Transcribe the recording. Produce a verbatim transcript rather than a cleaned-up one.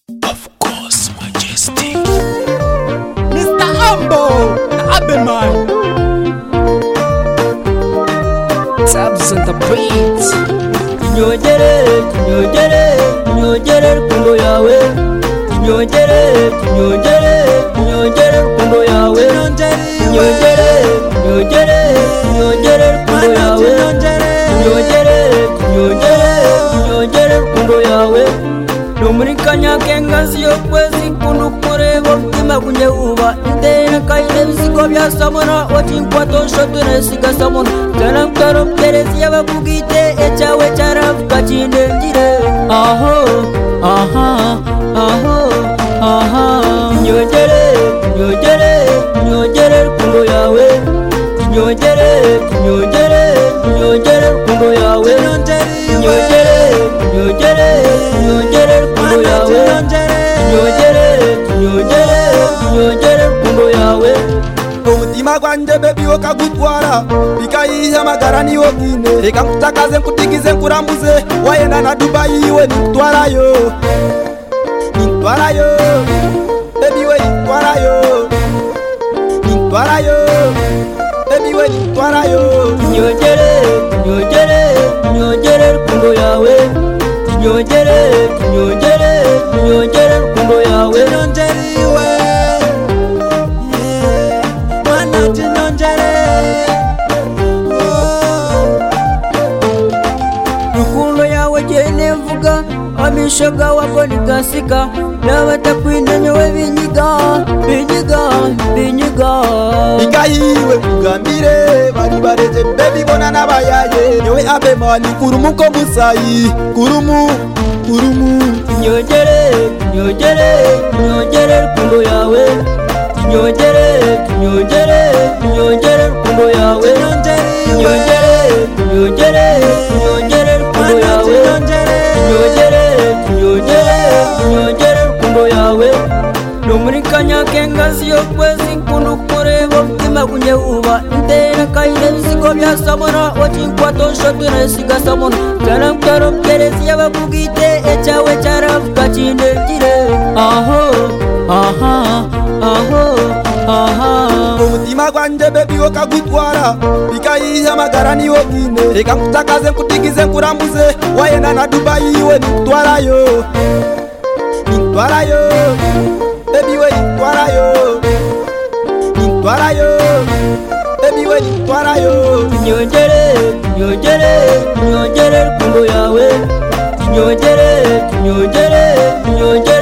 Of course, Majestic. Mister Ambo, the Abeman. Tabs on the beat. Nyongere, nyongere, nyongere rukundo yawe. Nyongere, nyongere, nyongere rukundo yawe. Nyongere, nyongere, nyongere rukundo yawe. Nyongere, nyongere, nyongere rukundo yawe. Numuri kanyakenga siyo kwezi kundu kureba mutima kunye uba Ndena kaine bisigo bya samona Wachinkwato shotune siga samona Karam karam kerezi yabakugite Echawe charafuka chinde njire Aho, aha, aho, aha Nyongere, nyongere, nyongere rukundo yawe Nyongere, nyongere, nyongere rukundo yawe Nyongere, nyongere, nyongere rukundo yawe Nyongere, nyongere, nyongere rukundo yawe Umutima gwanje baby wakagutwara Bikayihe amagara niwo nyine Reka nkutakaze nkutigize nkurambuze Wayenda na Dubai iwe nintwarayo Nintwarayo Baby we nintwarayo Nintwarayo Baby we nintwarayo Nyongere, nyongere, nyongere rukundo yawe Nyongere, nyongere, nyongere rukundo yawe Nyongere iwe Yeah Mwana chinyongere Rukundo yawe jene mvuga Amishoga wako nigasika Nabatakwinde nyowe binyiga Binyiga, binyiga Bikayiwe kugambire Bari bareje baby bona nabayaye Nyowe Abemani kurumu ko musayi Kurumu, kurumu Nyongere, nyongere, nyongere rukundo yawe Nyongere, nyongere, nyongere rukundo yawe Nyongere, nyongere, nyongere rukundo yawe Nyongere, nyongere, nyongere rukundo yawe Numuri kanyakenga siyo kwezi kundu kureba mutima kunye uba Ndena kaine bisigo bya samona Wachinkwato shotune siga samona Karam karam kerezi yabakugite Echawe charafuka chinde njire Aho, aha, aho, aha Umutima gwanje baby wakagutwara Bikayihe amagara niwo nyine Reka nkutakaze nkutigize nkurambuze Wayenda na Dubai iwe nintwarayo Nintwarayo Baby we nintwarayo Nintwarayo Baby we nintwarayo Nyongere, nyongere, nyongere rukundo yawe Nyongere, nyongere, nyongere